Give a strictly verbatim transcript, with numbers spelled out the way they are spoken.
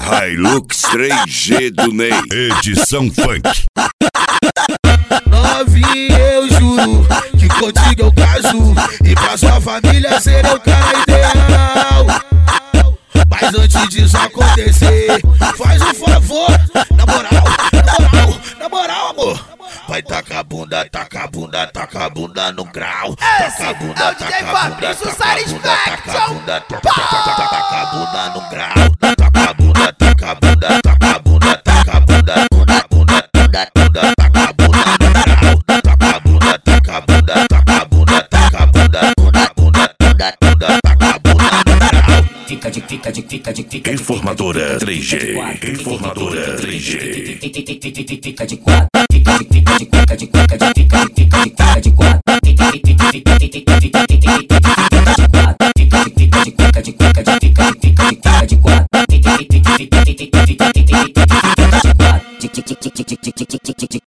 Hilux três G do Ney, edição funk. Novinha, eu juro que contigo eu caso, e pra sua família serei o cara ideal. Mas antes disso acontecer, faz um favor, na moral, na moral, na moral, amor. Vai tacar a bunda, taca a bunda, taca a bunda no grau. Taca a bunda, taca a bunda, taca a bunda, taca a bunda, taca a bunda no grau. Taca a bunda, taca a bunda, taca a bunda, taca a bunda, bunda, bunda, bunda, bunda, taca a bunda no grau. Taca a bunda, taca a bunda, taca a bunda, taca a bunda, bunda, bunda, bunda, bunda, taca a bunda no grau. Fica de, fica de, fica de, fica de. Informadora três G, Informadora três G. Fica de quatro, fica de, fica de, fica de, fica de, fica de, fica de, fica de quatro. Fica de, fica de, fica de, fica de, fica de quatro. Fica de, fica de, fica de, fica de, fica de, fica de, fica de quatro. Fica de, fica de, fica de, fica de, fica de, fica de quatro.